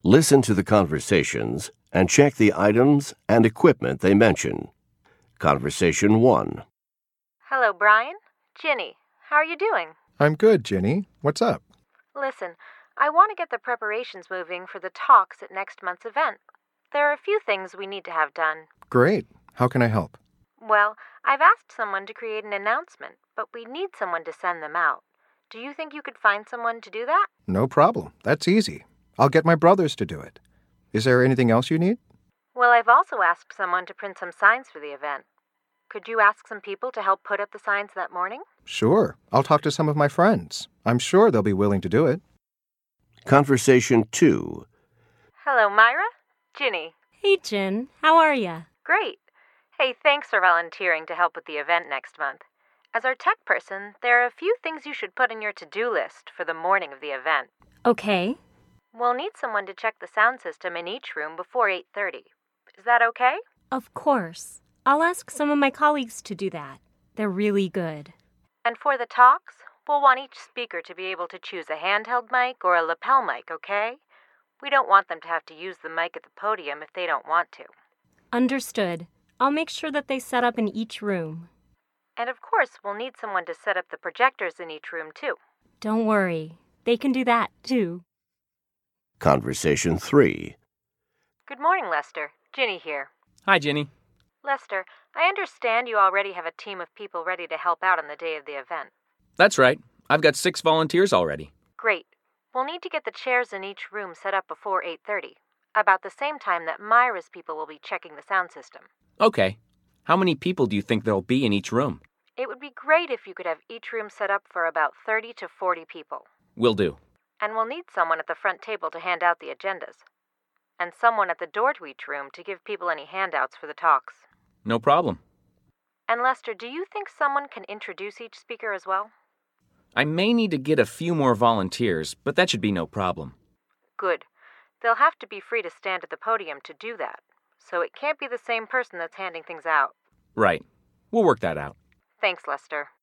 Listen to the conversations and check the items and equipment they mention. Conversation 1. Hello, Brian. Ginny, how are you doing? I'm good, Ginny. What's up? Listen, I want to get the preparations moving for the talks at next month's event. There are a few things we need to have done. Great. How can I help? Well, I've asked someone to create an announcement, but we need someone to send them out. Do you think you could find someone to do that? No problem. That's easy. I'll get my brothers to do it. Is there anything else you need? Well, I've also asked someone to print some signs for the event. Could you ask some people to help put up the signs that morning? Sure. I'll talk to some of my friends. I'm sure they'll be willing to do it. Conversation 2. Hello, Myra. Ginny. Hey, Jen. How are ya? Great. Hey, thanks for volunteering to help with the event next month. As our tech person, there are a few things you should put in your to-do list for the morning of the event. Okay. We'll need someone to check the sound system in each room before 8:30. Is that okay? Of course. I'll ask some of my colleagues to do that. They're really good. And for the talks, we'll want each speaker to be able to choose a handheld mic or a lapel mic, okay? We don't want them to have to use the mic at the podium if they don't want to. Understood. I'll make sure that they set up in each room. And of course, we'll need someone to set up the projectors in each room, too. Don't worry. They can do that, too. Conversation 3. Good morning, Lester. Ginny here. Hi, Ginny. Lester, I understand you already have a team of people ready to help out on the day of the event. That's right. I've got 6 volunteers already. Great. We'll need to get the chairs in each room set up before 8:30, about the same time that Myra's people will be checking the sound system. Okay. How many people do you think there'll be in each room? It would be great if you could have each room set up for about 30 to 40 people. Will do. And we'll need someone at the front table to hand out the agendas. And someone at the door to each room to give people any handouts for the talks. No problem. And Lester, do you think someone can introduce each speaker as well? I may need to get a few more volunteers, but that should be no problem. Good. They'll have to be free to stand at the podium to do that. So it can't be the same person that's handing things out. Right. We'll work that out. Thanks, Lester.